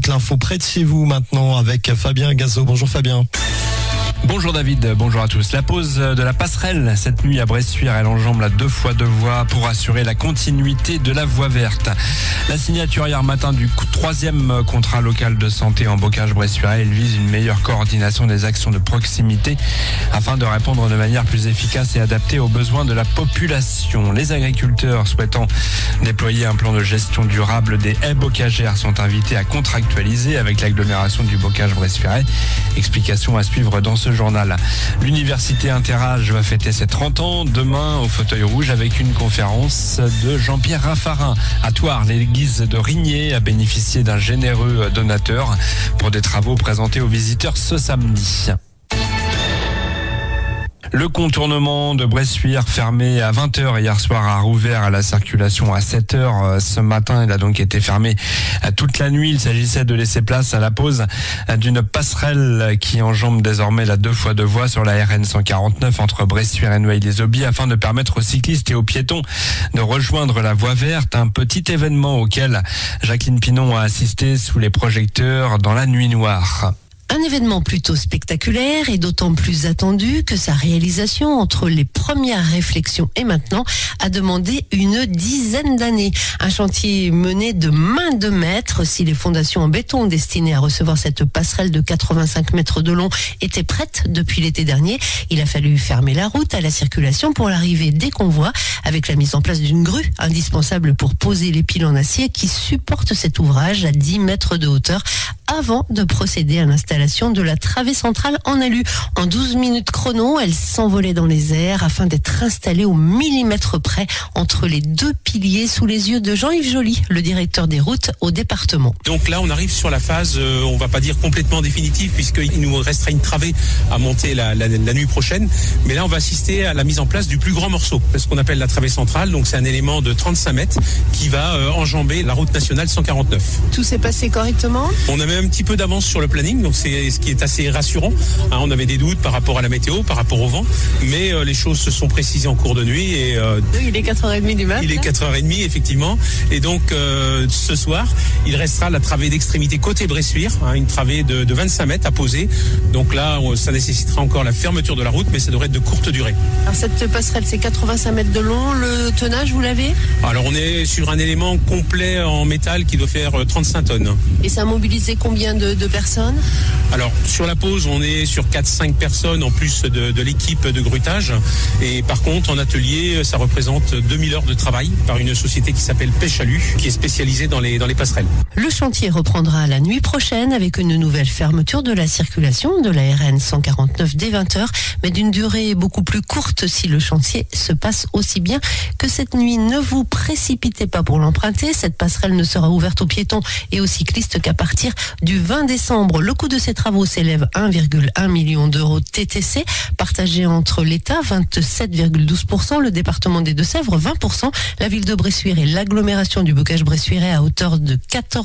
toute l'info près de chez vous maintenant avec Fabien Gazot. Bonjour Fabien. Bonjour David, bonjour à tous. La pause de la passerelle cette nuit à Bressuire, elle enjambe la 2x2 voies pour assurer la continuité de la voie verte. La signature hier matin du 3e contrat local de santé en Bocage-Bressuire, elle vise une meilleure coordination des actions de proximité afin de répondre de manière plus efficace et adaptée aux besoins de la population. Les agriculteurs souhaitant déployer un plan de gestion durable des haies bocagères sont invités à contractualiser avec l'agglomération du Bocage-Bressuire. Explication à suivre dans ce journal. L'université Interage va fêter ses 30 ans demain au fauteuil rouge avec une conférence de Jean-Pierre Raffarin. À Thouars, l'église de Rigné a bénéficié d'un généreux donateur pour des travaux présentés aux visiteurs ce samedi. Le contournement de Bressuire fermé à 20h hier soir a rouvert à la circulation à 7h ce matin. Il a donc été fermé toute la nuit. Il s'agissait de laisser place à la pose d'une passerelle qui enjambe désormais la 2x2 voies sur la RN 149 entre Bressuire et Noailles-les-Aubis afin de permettre aux cyclistes et aux piétons de rejoindre la voie verte. Un petit événement auquel Jacqueline Pinon a assisté sous les projecteurs dans la nuit noire. Un événement plutôt spectaculaire et d'autant plus attendu que sa réalisation entre les premières réflexions et maintenant a demandé une dizaine d'années. Un chantier mené de main de maître. Si les fondations en béton destinées à recevoir cette passerelle de 85 mètres de long étaient prêtes depuis l'été dernier, il a fallu fermer la route à la circulation pour l'arrivée des convois avec la mise en place d'une grue indispensable pour poser les piles en acier qui supportent cet ouvrage à 10 mètres de hauteur avant de procéder à l'installation de la travée centrale en alu. En 12 minutes chrono, elle s'envolait dans les airs afin d'être installée au millimètre près entre les deux piliers sous les yeux de Jean-Yves Joly, le directeur des routes au département. Donc là, on arrive sur la phase, on va pas dire complètement définitive puisqu'il nous restera une travée à monter la nuit prochaine. Mais là, on va assister à la mise en place du plus grand morceau, ce qu'on appelle la travée centrale. Donc c'est un élément de 35 mètres qui va enjamber la route nationale 149. Tout s'est passé correctement ? On avait un petit peu d'avance sur le planning, donc c'est ce qui est assez rassurant. On avait des doutes par rapport à la météo, par rapport au vent, mais les choses se sont précisées en cours de nuit. Et, il est 4h30 du matin. Il est 4h30, effectivement. Et donc, ce soir, il restera la travée d'extrémité côté Bressuire, une travée de 25 mètres à poser. Donc là, ça nécessitera encore la fermeture de la route, mais ça devrait être de courte durée. Alors cette passerelle, c'est 85 mètres de long. Le tonnage, vous l'avez ? Alors, on est sur un élément complet en métal qui doit faire 35 tonnes. Et ça a mobilisé combien de personnes ? Alors, sur la pause, on est sur 4-5 personnes en plus de l'équipe de grutage. Et par contre, en atelier, ça représente 2000 heures de travail par une société qui s'appelle Pêche Alu, qui est spécialisée dans les passerelles. Le chantier reprendra la nuit prochaine avec une nouvelle fermeture de la circulation de la RN 149 dès 20h, mais d'une durée beaucoup plus courte si le chantier se passe aussi bien que cette nuit. Ne vous précipitez pas pour l'emprunter. Cette passerelle ne sera ouverte aux piétons et aux cyclistes qu'à partir du 20 décembre. Le coût de ces travaux s'élève à 1,1 million d'euros TTC, partagé entre l'État 27,12%, le département des Deux-Sèvres 20%, la ville de Bressuire et l'agglomération du Bocage-Bressuirais à hauteur de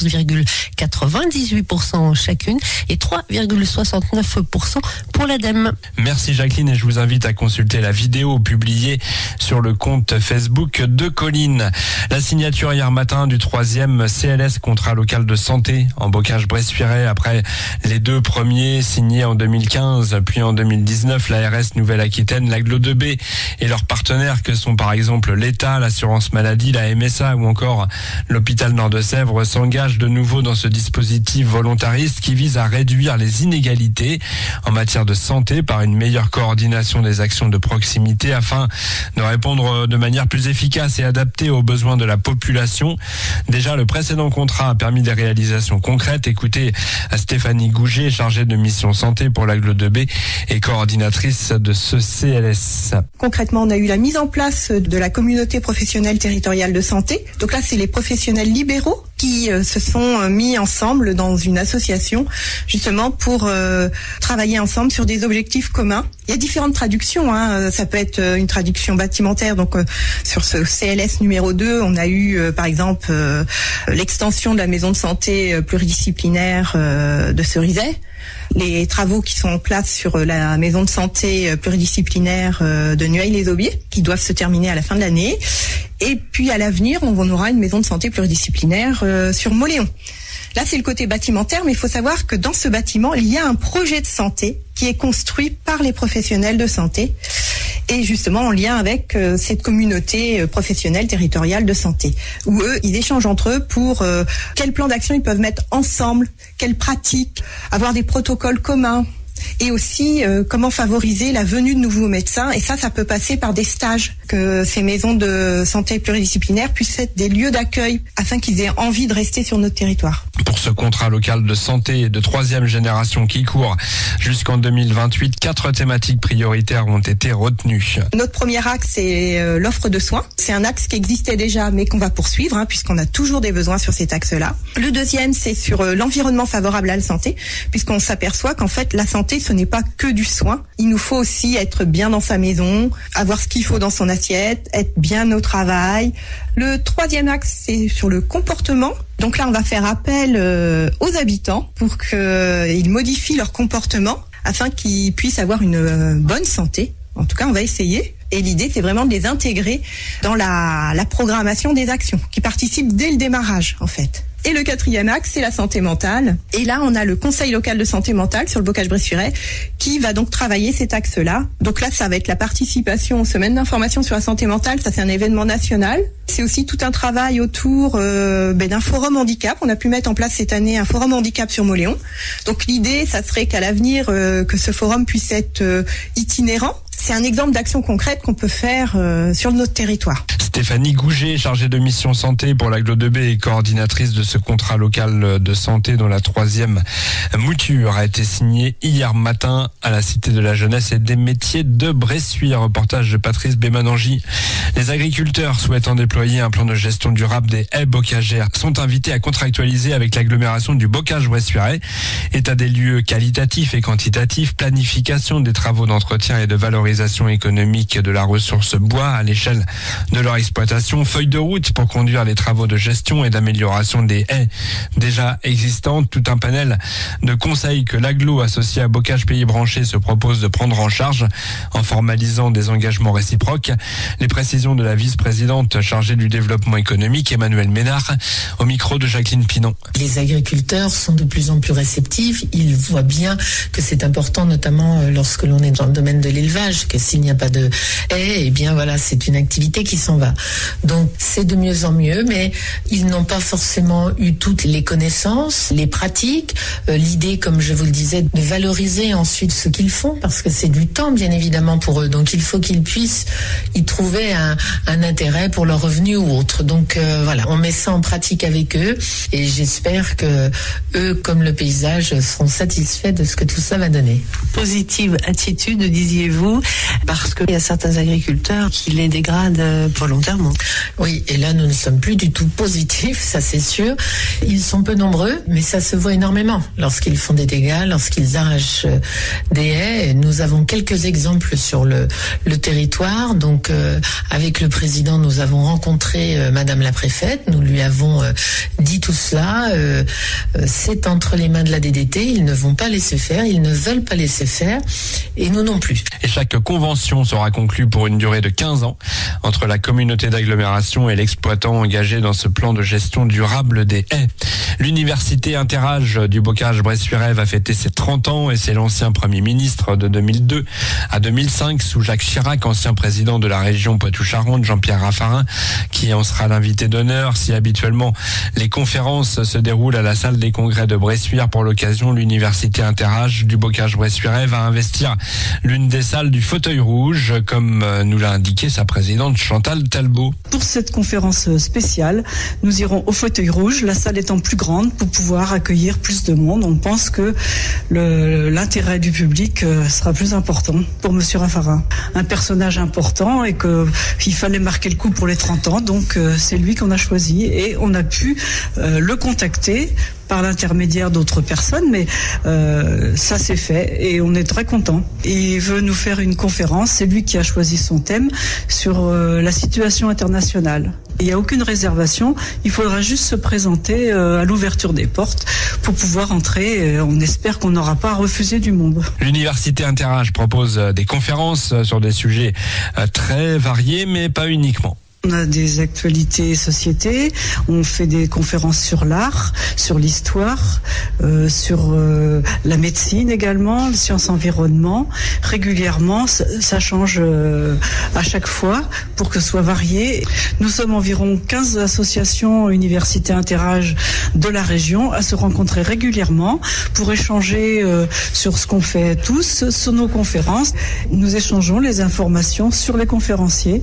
14,98% chacune et 3,69% pour l'ADEME. Merci Jacqueline et je vous invite à consulter la vidéo publiée sur le compte Facebook de Colline. La signature hier matin du 3e CLS contrat local de santé en Bocage-Bressuirais après les deux premiers signés en 2015 puis en 2019, l'ARS Nouvelle-Aquitaine, l'Agglo 2B et leurs partenaires que sont par exemple l'État, l'assurance maladie, la MSA ou encore l'hôpital Nord-de-Sèvres s'engagent de nouveau dans ce dispositif volontariste qui vise à réduire les inégalités en matière de santé par une meilleure coordination des actions de proximité afin de répondre de manière plus efficace et adaptée aux besoins de la population. Déjà, le précédent contrat a permis des réalisations concrètes. Écoutez Stéphanie Gouget, chargée de mission santé pour l'Agglo 2B et coordinatrice de ce CLS. Concrètement, on a eu la mise en place de la communauté professionnelle territoriale de santé. Donc là, c'est les professionnels libéraux qui se sont mis ensemble dans une association justement pour travailler ensemble sur des objectifs communs. Il y a différentes traductions, ça peut être une traduction bâtimentaire, donc sur ce CLS numéro 2, on a eu par exemple l'extension de la maison de santé pluridisciplinaire de Cerizay, les travaux qui sont en place sur la maison de santé pluridisciplinaire de Noailles-les-Aubis, qui doivent se terminer à la fin de l'année. Et puis à l'avenir, on aura une maison de santé pluridisciplinaire sur Mauléon. Là, c'est le côté bâtimentaire, mais il faut savoir que dans ce bâtiment, il y a un projet de santé qui est construit par les professionnels de santé et justement en lien avec cette communauté professionnelle territoriale de santé, où eux, ils échangent entre eux pour quel plan d'action ils peuvent mettre ensemble, quelles pratiques, avoir des protocoles communs. Et aussi comment favoriser la venue de nouveaux médecins. Et ça peut passer par des stages, que ces maisons de santé pluridisciplinaires puissent être des lieux d'accueil afin qu'ils aient envie de rester sur notre territoire. Pour ce contrat local de santé de 3e génération qui court jusqu'en 2028, 4 thématiques prioritaires ont été retenues. Notre premier axe, c'est l'offre de soins. C'est un axe qui existait déjà, mais qu'on va poursuivre, puisqu'on a toujours des besoins sur cet axe-là. Le deuxième, c'est sur l'environnement favorable à la santé, puisqu'on s'aperçoit qu'en fait, la santé, ce n'est pas que du soin. Il nous faut aussi être bien dans sa maison, avoir ce qu'il faut dans son assiette, être bien au travail. Le troisième axe, c'est sur le comportement. Donc là, on va faire appel aux habitants pour qu'ils modifient leur comportement afin qu'ils puissent avoir une bonne santé. En tout cas, on va essayer. Et l'idée, c'est vraiment de les intégrer dans la programmation des actions, qui participent dès le démarrage, en fait. Et le quatrième axe, c'est la santé mentale. Et là, on a le Conseil local de santé mentale sur le Bocage-Bressuiret qui va donc travailler cet axe-là. Donc là, ça va être la participation aux semaines d'information sur la santé mentale. Ça, c'est un événement national. C'est aussi tout un travail autour d'un forum handicap. On a pu mettre en place cette année un forum handicap sur Mauléon. Donc l'idée, ça serait qu'à l'avenir, que ce forum puisse être itinérant. C'est un exemple d'action concrète qu'on peut faire sur notre territoire. Stéphanie Gouget, chargée de mission santé pour l'Agglo de B et coordinatrice de ce contrat local de santé dont la 3e mouture a été signée hier matin à la Cité de la Jeunesse et des Métiers de Bressuire. Reportage de Patrice Bémanangi. Les agriculteurs souhaitant déployer un plan de gestion durable des haies bocagères sont invités à contractualiser avec l'agglomération du Bocage-Bressuiret. État des lieux qualitatif et quantitatif, planification des travaux d'entretien et de valorisation économique de la ressource bois à l'échelle de leur exploitation, feuille de route pour conduire les travaux de gestion et d'amélioration des haies déjà existantes, tout un panel de conseils que l'Agglo associé à Bocage Pays Branché se propose de prendre en charge en formalisant des engagements réciproques. Les précisions de la vice-présidente chargée du développement économique, Emmanuelle Ménard, au micro de Jacqueline Pinon. Les agriculteurs sont de plus en plus réceptifs, ils voient bien que c'est important, notamment lorsque l'on est dans le domaine de l'élevage, que s'il n'y a pas de haies, eh bien voilà, c'est une activité qui s'en va. Donc c'est de mieux en mieux, mais ils n'ont pas forcément eu toutes les connaissances, les pratiques, l'idée, comme je vous le disais, de valoriser ensuite ce qu'ils font, parce que c'est du temps bien évidemment pour eux, donc il faut qu'ils puissent y trouver un intérêt pour leur revenu ou autre. Donc voilà, on met ça en pratique avec eux et j'espère que eux, comme le paysage, seront satisfaits de ce que tout ça va donner. Positive attitude, disiez-vous, parce qu'il y a certains agriculteurs qui les dégradent volontairement. Oui, et là nous ne sommes plus du tout positifs, ça c'est sûr. Ils sont peu nombreux, mais ça se voit énormément lorsqu'ils font des dégâts, lorsqu'ils arrachent des haies. Nous avons quelques exemples sur le territoire. Donc avec le président, nous avons rencontré Madame la préfète, nous lui avons dit tout cela. C'est entre les mains de la DDT, ils ne vont pas laisser faire, ils ne veulent pas laisser faire, et nous non plus. Et chaque convention sera conclue pour une durée de 15 ans entre la communauté d'agglomération et l'exploitant engagé dans ce plan de gestion durable des haies. L'université Interage du Bocage-Bressuiret va fêter ses 30 ans et c'est l'ancien Premier ministre de 2002 à 2005 sous Jacques Chirac, ancien président de la région Poitou-Charentes, Jean-Pierre Raffarin, qui en sera l'invité d'honneur. Si habituellement les conférences se déroulent à la salle des congrès de Bressuire, pour l'occasion, l'université Interage du Bocage-Bressuiret va investir l'une des salles du Fauteuil Rouge, comme nous l'a indiqué sa présidente Chantal Talbot. Pour cette conférence spéciale, nous irons au Fauteuil Rouge, la salle étant plus grande pour pouvoir accueillir plus de monde. On pense que l'intérêt du public sera plus important pour Monsieur Raffarin. Un personnage important et qu'il fallait marquer le coup pour les 30 ans, donc c'est lui qu'on a choisi et on a pu le contacter par l'intermédiaire d'autres personnes, mais ça c'est fait et on est très content. Il veut nous faire une conférence, c'est lui qui a choisi son thème sur la situation internationale. Il n'y a aucune réservation, il faudra juste se présenter à l'ouverture des portes pour pouvoir entrer. On espère qu'on n'aura pas à refuser du monde. L'université Interage propose des conférences sur des sujets très variés, mais pas uniquement. On a des actualités société, on fait des conférences sur l'art, sur l'histoire, sur la médecine également, les sciences environnement. Régulièrement, ça change à chaque fois pour que ce soit varié. Nous sommes environ 15 associations universités interâges de la région à se rencontrer régulièrement pour échanger sur ce qu'on fait tous, sur nos conférences. Nous échangeons les informations sur les conférenciers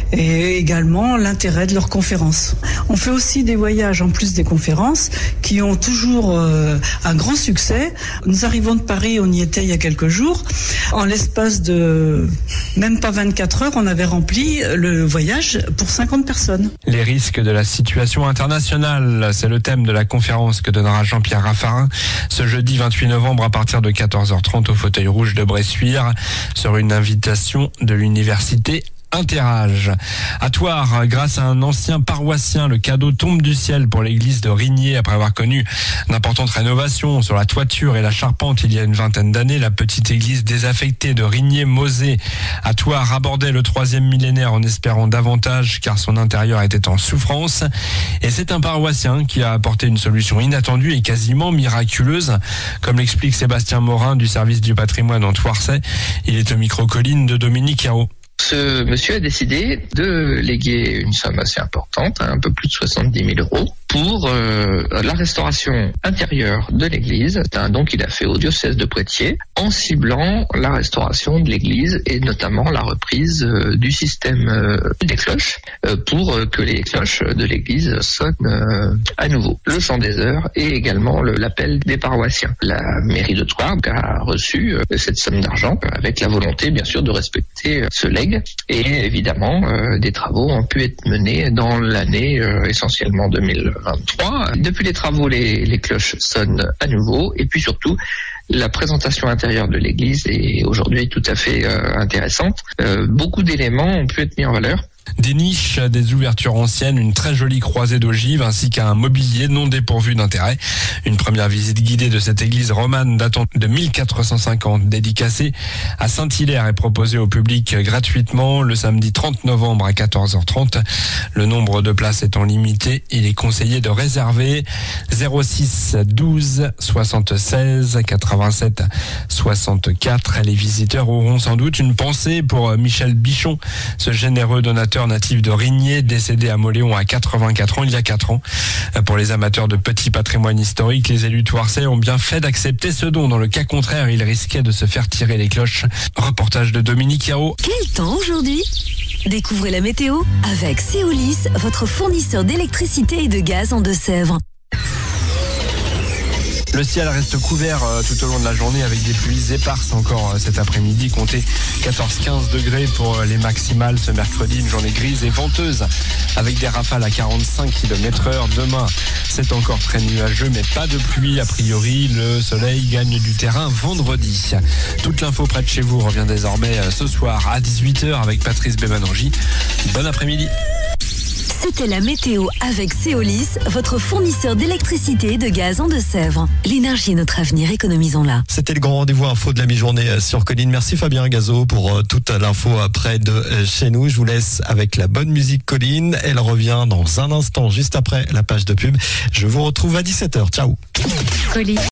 et également l'intérêt de leurs conférences. On fait aussi des voyages en plus des conférences qui ont toujours un grand succès. Nous arrivons de Paris, on y était il y a quelques jours. En l'espace de même pas 24 heures, on avait rempli le voyage pour 50 personnes. Les risques de la situation internationale, c'est le thème de la conférence que donnera Jean-Pierre Raffarin ce jeudi 28 novembre à partir de 14h30 au Fauteuil Rouge de Bressuire sur une invitation de l'université Interage. À Thouars, grâce à un ancien paroissien, le cadeau tombe du ciel pour l'église de Rigné. Après avoir connu d'importantes rénovations sur la toiture et la charpente il y a une vingtaine d'années, la petite église désaffectée de Rigné-Mosée à Thouars abordait le 3e millénaire en espérant davantage car son intérieur était en souffrance. Et c'est un paroissien qui a apporté une solution inattendue et quasiment miraculeuse, comme l'explique Sébastien Morin du service du patrimoine en Thouarsais. Il est au micro Colline de Dominique Haro. Ce monsieur a décidé de léguer une somme assez importante, un peu plus de 70 000 euros, pour la restauration intérieure de l'église. C'est un don qu'il a fait au diocèse de Poitiers, en ciblant la restauration de l'église et notamment la reprise du système des cloches, pour que les cloches de l'église sonnent à nouveau. Le chant des heures et également l'appel des paroissiens. La mairie de Thouars a reçu cette somme d'argent avec la volonté bien sûr de respecter ce legs. Et évidemment, des travaux ont pu être menés dans l'année essentiellement 2023. Depuis les travaux, les cloches sonnent à nouveau. Et puis surtout, la présentation intérieure de l'église est aujourd'hui tout à fait intéressante. Beaucoup d'éléments ont pu être mis en valeur. Des niches, des ouvertures anciennes, une très jolie croisée d'ogives ainsi qu'un mobilier non dépourvu d'intérêt. Une première visite guidée de cette église romane datant de 1450 dédicacée à Saint-Hilaire est proposée au public gratuitement le samedi 30 novembre à 14h30. Le nombre de places étant limité, il est conseillé de réserver 06 12 76 87 64. Les visiteurs auront sans doute une pensée pour Michel Bichon, ce généreux donateur natif de Rigné, décédé à Moléon à 84 ans il y a 4 ans. Pour les amateurs de petits patrimoines historiques, les élus thouarsais ont bien fait d'accepter ce don. Dans le cas contraire, ils risquaient de se faire tirer les cloches. Reportage de Dominique Haro. Quel temps aujourd'hui ? Découvrez la météo avec Seolis, votre fournisseur d'électricité et de gaz en Deux-Sèvres. Le ciel reste couvert tout au long de la journée avec des pluies éparses encore cet après-midi. Comptez 14-15 degrés pour les maximales ce mercredi. Une journée grise et venteuse avec des rafales à 45 km/h. Demain, c'est encore très nuageux mais pas de pluie a priori. Le soleil gagne du terrain vendredi. Toute l'info près de chez vous revient désormais ce soir à 18h avec Patrice Bémanangi. Bon après-midi. C'était la météo avec Seolis, votre fournisseur d'électricité et de gaz en Deux-Sèvres. L'énergie est notre avenir, économisons-la. C'était le grand rendez-vous info de la mi-journée sur Colline. Merci Fabien Gazot pour toute l'info près de chez nous. Je vous laisse avec la bonne musique Colline. Elle revient dans un instant, juste après la page de pub. Je vous retrouve à 17h. Ciao. Colline.